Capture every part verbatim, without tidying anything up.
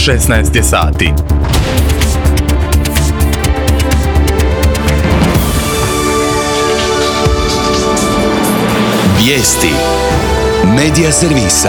šesnaest je sati. Vijesti Medija servisa.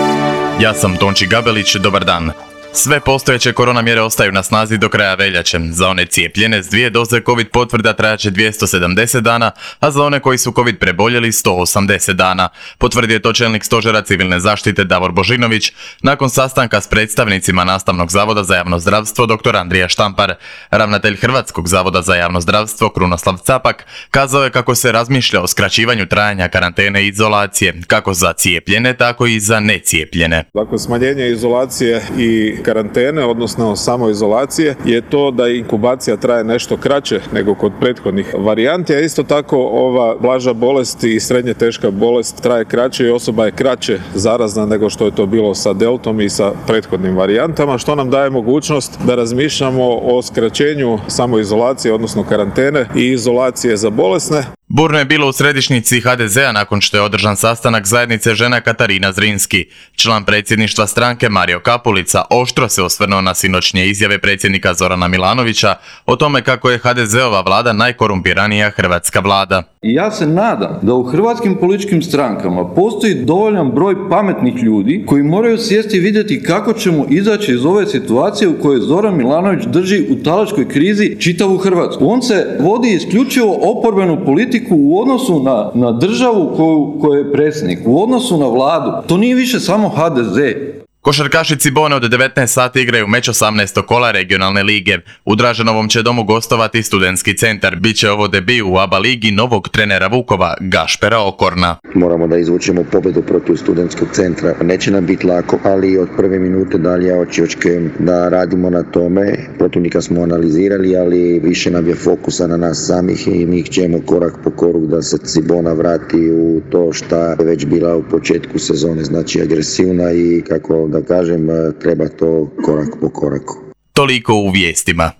Ja sam Tonči Gabelić, dobar dan. Sve postojeće korona mjere ostaju na snazi do kraja veljače. Za one cijepljene s dvije doze COVID potvrda trajaće dvjesto sedamdeset dana, a za one koji su COVID preboljeli sto osamdeset dana. Potvrdio je to čelnik Stožera civilne zaštite Davor Božinović nakon sastanka s predstavnicima Nastavnog zavoda za javno zdravstvo dr. Andrija Štampar. Ravnatelj Hrvatskog zavoda za javno zdravstvo Krunoslav Capak kazao je kako se razmišlja o skraćivanju trajanja karantene i izolacije, kako za cijepljene, tako i za necijepljene. Dakle, smanjenje izolacije i karantene, odnosno samoizolacije, je to da inkubacija traje nešto kraće nego kod prethodnih varijanti, a isto tako ova blaža bolest i srednje teška bolest traje kraće i osoba je kraće zarazna nego što je to bilo sa deltom i sa prethodnim varijantama, što nam daje mogućnost da razmišljamo o skraćenju samoizolacije, odnosno karantene i izolacije za bolesne. Burno je bilo u središnjici ha de zea nakon što je održan sastanak zajednice žena Katarina Zrinski. Član predsjedništva stranke Mario Kapulica oštro se osvrnuo na sinoćnje izjave predsjednika Zorana Milanovića o tome kako je ha de zeova vlada najkorumpiranija hrvatska vlada. I ja se nadam da u hrvatskim političkim strankama postoji dovoljan broj pametnih ljudi koji moraju sjesti i vidjeti kako ćemo izaći iz ove situacije u kojoj Zoran Milanović drži u talačkoj krizi čitavu Hrvatsku. On se vodi isključivo oporbenu politiku u odnosu na, na državu koju, koju je predsjednik, u odnosu na vladu. To nije više samo ha de ze. Košarkaši Cibone od devetnaest sati igraju meč osamnaestog kola regionalne lige. U Draženovom će domu gostovati Studentski centar. Biće ovo debi u aba ligi novog trenera Vukova, Gašpera Okorna. Moramo da izvučemo pobjedu protiv Studentskog centra. Neće nam biti lako, ali od prve minute dalje ja očekujem da radimo na tome. Protivnika smo analizirali, ali više nam je fokusa na nas samih i mi ćemo korak po korak da se Cibona vrati u to što je već bila u početku sezone, znači agresivna i kako da kažem, treba to korak po koraku. Toliko u vijestima.